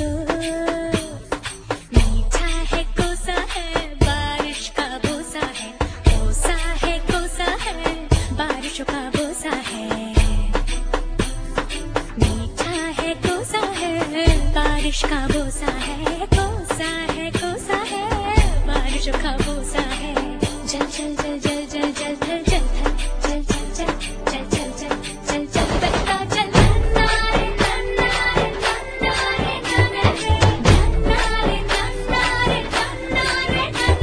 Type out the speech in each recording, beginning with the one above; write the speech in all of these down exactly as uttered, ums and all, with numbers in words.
मीठा है कोसा है बारिश का बोसा है, कोसा है कोसा है बारिश का बोसा है। मीठा है कोसा है बारिश का बोसा है, कोसा है कोसा है बारिश का बोसा है। जल जल जल जल जल जल जल जल जल जल जल जल जल जल जल जल बता जल नारे नारे नारे नारे नारे नारे नारे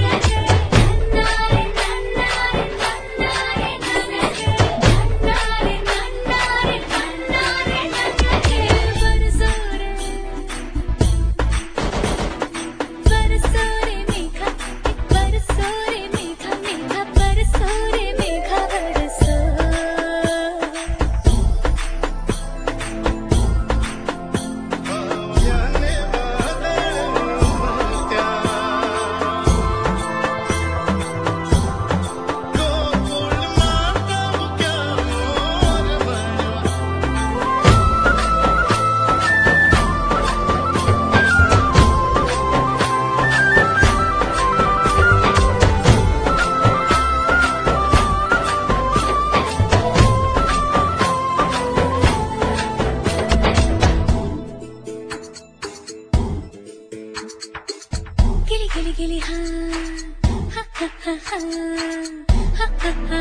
गिली गिली हाँ हा हा हा हा हा हा हा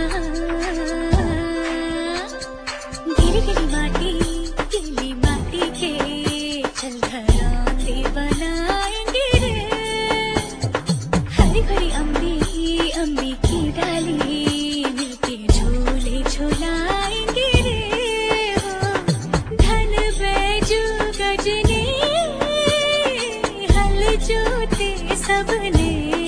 गिली गिली माटी गिली माटी के चल घरांदे बनाएंगे रे। हरी भरी अम्बी अम्बी की डाली मिलके झूले झूलाएंगे रे। धन बैजू गजनी हल जोते सबने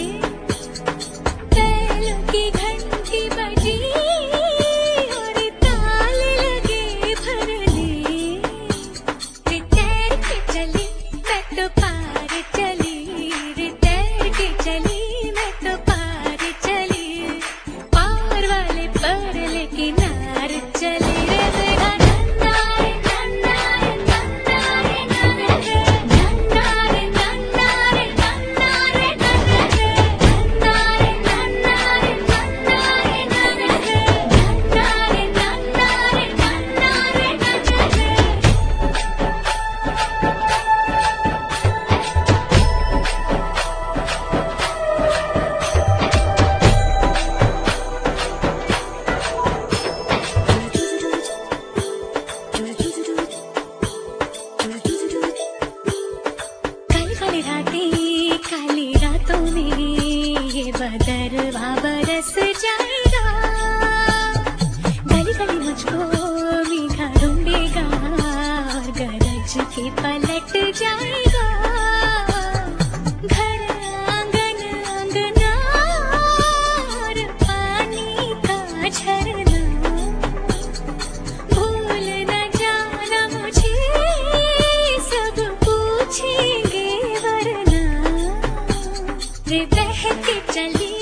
बैलों की घंटी बजी और ताल लगे भरने। रे तैर के चली मैं तो पार चली, रे तैर के चली मैं तो पार चली, पार वाले पर लेके नार चली रे। काली रातों में ये बदरवा बरस जाएगा, गली गली मुझको मीठा ढूंढेगा और गरज के पलट जाएगा। घर आंगन आंगना और पानी का झरना भूल न जाना मुझे सब पूछेंगे वरना। रे बह के चली